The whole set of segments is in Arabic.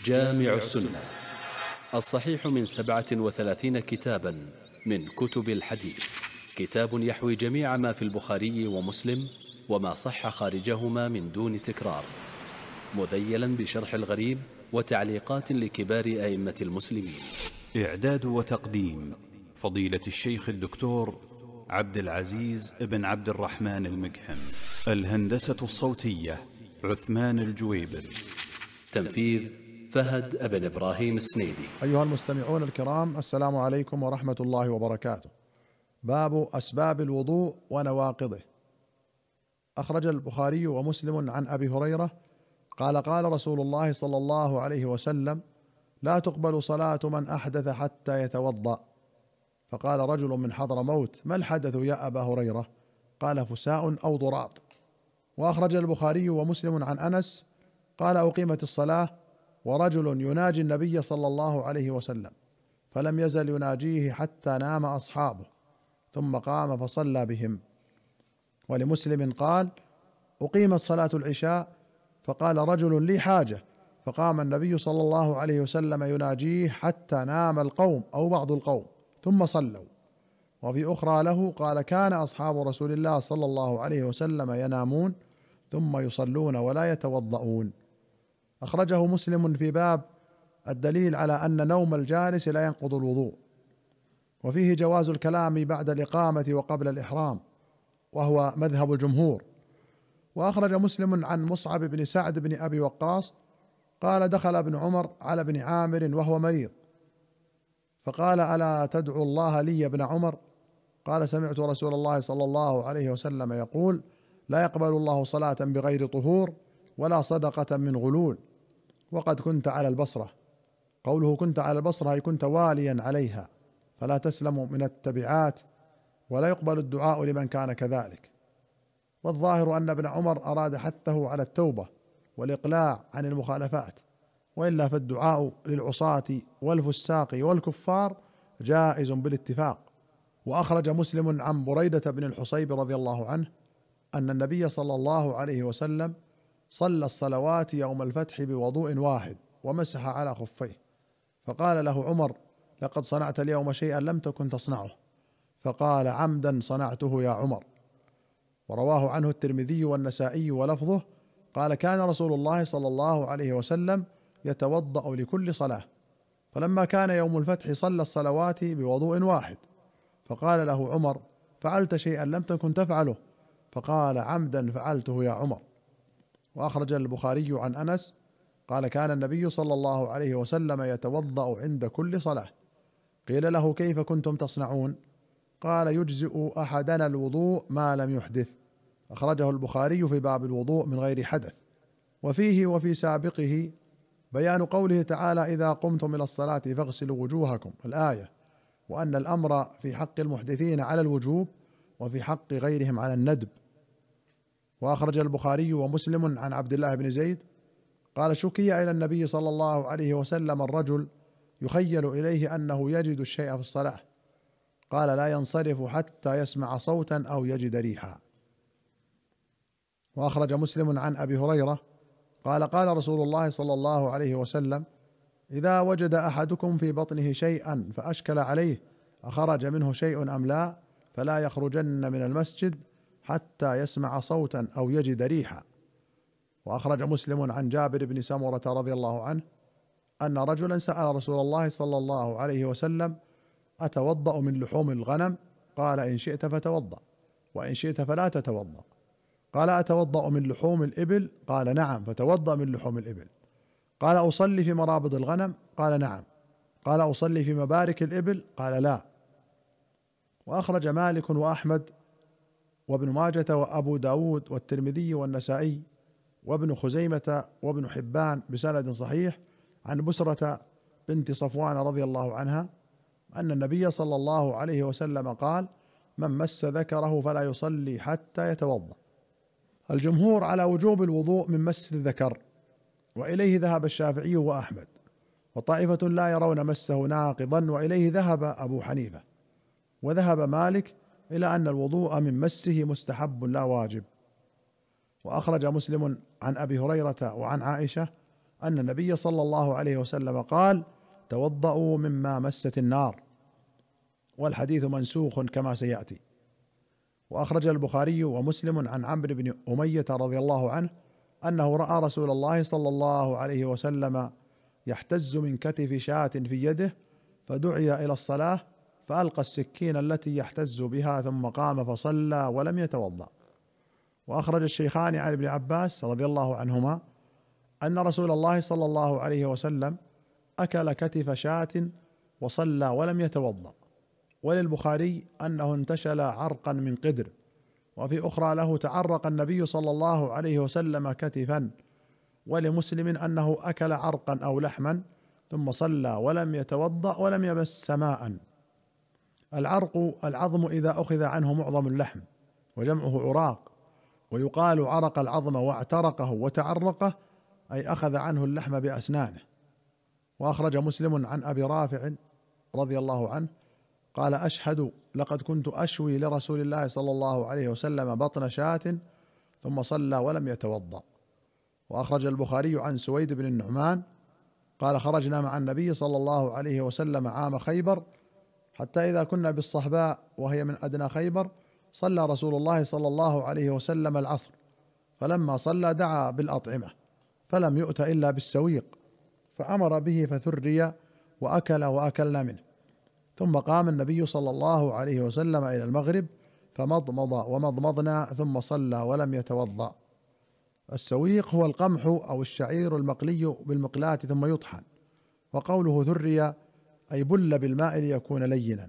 جامع السنة الصحيح من 37 كتابا من كتب الحديث، كتاب يحوي جميع ما في البخاري ومسلم وما صح خارجهما من دون تكرار، مذيلا بشرح الغريب وتعليقات لكبار أئمة المسلمين. إعداد وتقديم فضيلة الشيخ الدكتور عبد العزيز بن عبد الرحمن المقحم. الهندسة الصوتية عثمان الجويبر. تنفيذ فهد بن إبراهيم السنيدي. أيها المستمعون الكرام، السلام عليكم ورحمة الله وبركاته. باب أسباب الوضوء ونواقضه. أخرج البخاري ومسلم عن أبي هريرة قال قال رسول الله صلى الله عليه وسلم: لا تقبل صلاة من أحدث حتى يتوضأ. فقال رجل من حضرموت: ما الحدث يا أبا هريرة؟ قال: فساء أو ضراط. وأخرج البخاري ومسلم عن أنس قال: أقيمت الصلاة ورجل يناجي النبي صلى الله عليه وسلم، فلم يزل يناجيه حتى نام أصحابه، ثم قام فصلى بهم. ولمسلم قال: أقيمت صلاة العشاء، فقال رجل: لي حاجة، فقام النبي صلى الله عليه وسلم يناجيه حتى نام القوم أو بعض القوم ثم صلوا. وفي أخرى له قال: كان أصحاب رسول الله صلى الله عليه وسلم ينامون ثم يصلون ولا يتوضؤون. أخرجه مسلم في باب الدليل على أن نوم الجالس لا ينقض الوضوء، وفيه جواز الكلام بعد الإقامة وقبل الإحرام، وهو مذهب الجمهور. وأخرج مسلم عن مصعب بن سعد بن أبي وقاص قال: دخل ابن عمر على ابن عامر وهو مريض، فقال: ألا تدعو الله لي يا ابن عمر؟ قال: سمعت رسول الله صلى الله عليه وسلم يقول: لا يقبل الله صلاة بغير طهور ولا صدقة من غلول. وقد كنت على البصرة. قوله كنت على البصرة أي كنت واليا عليها، فلا تسلم من التبعات، ولا يقبل الدعاء لمن كان كذلك. والظاهر أن ابن عمر أراد حثه على التوبة والإقلاع عن المخالفات، وإلا فالدعاء للعصاة والفساق والكفار جائز بالاتفاق. وأخرج مسلم عن بريدة بن الحصيب رضي الله عنه أن النبي صلى الله عليه وسلم صلى الصلوات يوم الفتح بوضوء واحد ومسح على خفيه، فقال له عمر: لقد صنعت اليوم شيئا لم تكن تصنعه. فقال: عمدا صنعته يا عمر. ورواه عنه الترمذي والنسائي ولفظه قال: كان رسول الله صلى الله عليه وسلم يتوضأ لكل صلاة، فلما كان يوم الفتح صلى الصلوات بوضوء واحد، فقال له عمر: فعلت شيئا لم تكن تفعله؟ فقال: عمدا فعلته يا عمر. وأخرج البخاري عن أنس قال: كان النبي صلى الله عليه وسلم يتوضأ عند كل صلاة. قيل له: كيف كنتم تصنعون؟ قال: يجزئ أحدنا الوضوء ما لم يحدث. أخرجه البخاري في باب الوضوء من غير حدث. وفيه وفي سابقه بيان قوله تعالى: إذا قمتم إلى الصلاة فاغسلوا وجوهكم، الآية، وأن الأمر في حق المحدثين على الوجوب وفي حق غيرهم على الندب. وأخرج البخاري ومسلم عن عبد الله بن زيد قال: شكي إلى النبي صلى الله عليه وسلم الرجل يخيل إليه أنه يجد الشيء في الصلاة، قال: لا ينصرف حتى يسمع صوتا أو يجد ريحا. وأخرج مسلم عن أبي هريرة قال: قال رسول الله صلى الله عليه وسلم: إذا وجد أحدكم في بطنه شيئا فأشكل عليه أخرج منه شيء أم لا، فلا يخرجن من المسجد حتى يسمع صوتا أو يجد ريحا. وأخرج مسلم عن جابر بن سمرة رضي الله عنه أن رجلا سأل رسول الله صلى الله عليه وسلم: أتوضأ من لحوم الغنم؟ قال: إن شئت فتوضأ، وإن شئت فلا تتوضأ. قال: أتوضأ من لحوم الإبل؟ قال: نعم، فتوضأ من لحوم الإبل. قال: أصلي في مرابض الغنم؟ قال: نعم. قال: أصلي في مبارك الإبل؟ قال: لا. وأخرج مالك وأحمد وابن ماجة وأبو داود والترمذي والنسائي وابن خزيمة وابن حبان بسند صحيح عن بسرة بنت صفوان رضي الله عنها أن النبي صلى الله عليه وسلم قال: من مس ذكره فلا يصلي حتى يتوضأ. الجمهور على وجوب الوضوء من مس الذكر، وإليه ذهب الشافعي وأحمد، وطائفة لا يرون مسه ناقضا، وإليه ذهب أبو حنيفة، وذهب مالك إلى أن الوضوء من مسه مستحب لا واجب. وأخرج مسلم عن أبي هريرة وعن عائشة أن النبي صلى الله عليه وسلم قال: توضؤوا مما مست النار، والحديث منسوخ كما سيأتي. وأخرج البخاري ومسلم عن عمرو بن أمية رضي الله عنه أنه رأى رسول الله صلى الله عليه وسلم يحتز من كتف شاة في يده، فدعي إلى الصلاة فألقى السكين التي يحتز بها ثم قام فصلى ولم يتوضأ. وأخرج الشيخان عن ابن عباس رضي الله عنهما أن رسول الله صلى الله عليه وسلم أكل كتف شاة وصلى ولم يتوضأ. وللبخاري أنه انتشل عرقا من قدر، وفي أخرى له تعرق النبي صلى الله عليه وسلم كتفا. ولمسلم أنه أكل عرقا أو لحما ثم صلى ولم يتوضأ ولم يمس ماء. العرق العظم إذا أخذ عنه معظم اللحم، وجمعه عراق، ويقال عرق العظم واعترقه وتعرقه، أي أخذ عنه اللحم بأسنانه. وأخرج مسلم عن أبي رافع رضي الله عنه قال: أشهد لقد كنت أشوي لرسول الله صلى الله عليه وسلم بطن شاة ثم صلى ولم يتوضأ. وأخرج البخاري عن سويد بن النعمان قال: خرجنا مع النبي صلى الله عليه وسلم عام خيبر، حتى إذا كنا بالصحباء وهي من أدنى خيبر صلى رسول الله صلى الله عليه وسلم العصر، فلما صلى دعا بالأطعمة فلم يؤت إلا بالسويق، فأمر به فثري وأكل وأكلنا منه. ثم قام النبي صلى الله عليه وسلم إلى المغرب فمضمض ومضمضنا ثم صلى ولم يتوضأ. السويق هو القمح أو الشعير المقلي بالمقلاة ثم يطحن، وقوله ثري أي بل بالماء ليكون لينا.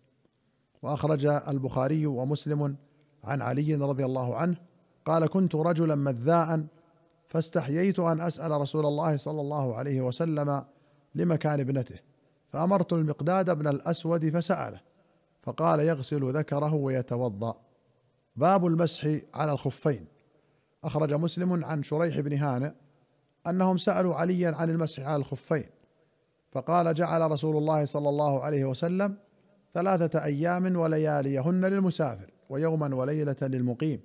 وأخرج البخاري ومسلم عن علي رضي الله عنه قال: كنت رجلا مذاء فاستحييت أن أسأل رسول الله صلى الله عليه وسلم لمكان ابنته، فأمرت المقداد بن الأسود فسأله، فقال: يغسل ذكره ويتوضأ. باب المسح على الخفين. أخرج مسلم عن شريح بن هانئ أنهم سألوا عليا عن المسح على الخفين، فقال: جعل رسول الله صلى الله عليه وسلم 3 أيام ولياليهن للمسافر، ويوما وليلة للمقيم.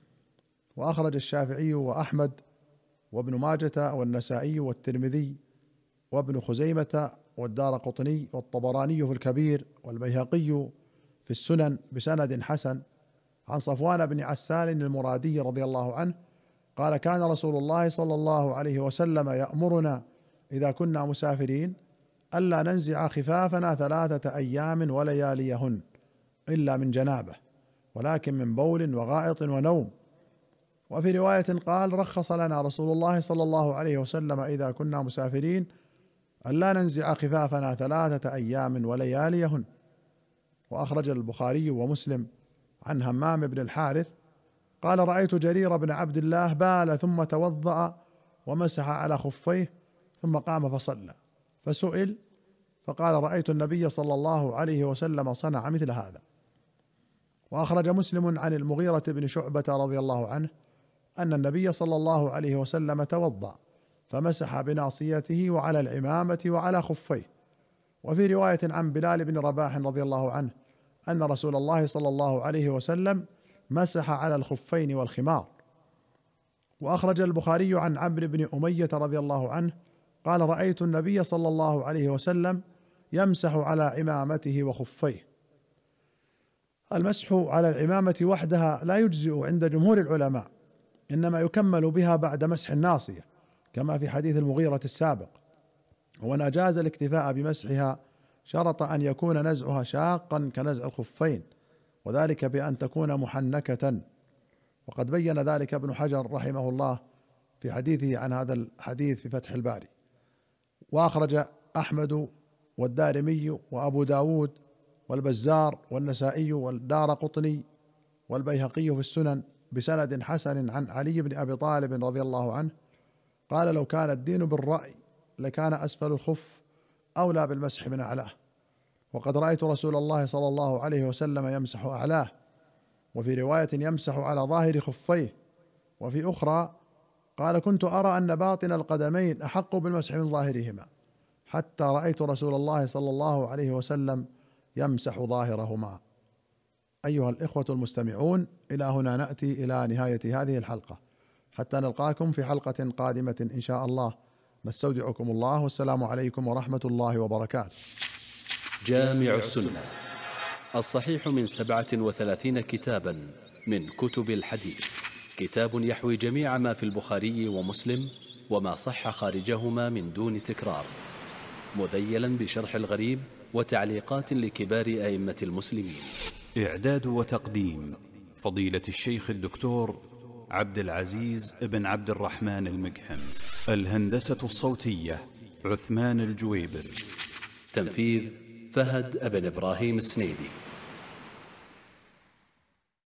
وأخرج الشافعي وأحمد وابن ماجة والنسائي والترمذي وابن خزيمة والدارقطني والطبراني في الكبير والبيهقي في السنن بسند حسن عن صفوان بن عسال المرادي رضي الله عنه قال: كان رسول الله صلى الله عليه وسلم يأمرنا إذا كنا مسافرين ألا ننزع خفافنا 3 أيام ولياليهن إلا من جنابه، ولكن من بول وغائط ونوم. وفي رواية قال: رخص لنا رسول الله صلى الله عليه وسلم إذا كنا مسافرين ألا ننزع خفافنا 3 أيام ولياليهن. وأخرج البخاري ومسلم عن همام بن الحارث قال: رأيت جرير بن عبد الله بال ثم توضأ ومسح على خفيه ثم قام فصلى، فسئل فقال: رأيت النبي صلى الله عليه وسلم صنع مثل هذا. وأخرج مسلم عن المغيرة بن شعبة رضي الله عنه أن النبي صلى الله عليه وسلم توضأ فمسح بناصيته وعلى العمامة وعلى خفيه. وفي رواية عن بلال بن رباح رضي الله عنه أن رسول الله صلى الله عليه وسلم مسح على الخفين والخمار. وأخرج البخاري عن عمرو بن أمية رضي الله عنه قال: رأيت النبي صلى الله عليه وسلم يمسح على عمامته وخفيه. المسح على العمامة وحدها لا يجزئ عند جمهور العلماء، إنما يكمل بها بعد مسح الناصية كما في حديث المغيرة السابق. ومن أجاز الاكتفاء بمسحها شرط أن يكون نزعها شاقا كنزع الخفين، وذلك بأن تكون محنكة، وقد بين ذلك ابن حجر رحمه الله في حديثه عن هذا الحديث في فتح الباري. وأخرج أحمد والدارمي وأبو داود والبزار والنسائي والدارقطني والبيهقي في السنن بسند حسن عن علي بن أبي طالب رضي الله عنه قال: لو كان الدين بالرأي لكان أسفل الخف أولى بالمسح من أعلاه، وقد رأيت رسول الله صلى الله عليه وسلم يمسح أعلاه، وفي رواية يمسح على ظاهر خفيه، وفي أخرى قال: كنت أرى أن باطن القدمين أحق بالمسح من ظاهرهما، حتى رأيت رسول الله صلى الله عليه وسلم يمسح ظاهرهما. أيها الإخوة المستمعون، إلى هنا نأتي إلى نهاية هذه الحلقة، حتى نلقاكم في حلقة قادمة إن شاء الله، نستودعكم الله، والسلام عليكم ورحمة الله وبركاته. جامع السنة الصحيح من 37 كتابا من كتب الحديث، كتاب يحوي جميع ما في البخاري ومسلم وما صح خارجهما من دون تكرار، مذيلا بشرح الغريب وتعليقات لكبار أئمة المسلمين. إعداد وتقديم فضيلة الشيخ الدكتور عبد العزيز بن عبد الرحمن المقحم. الهندسة الصوتية عثمان الجويبر. تنفيذ فهد بن إبراهيم السنيدي.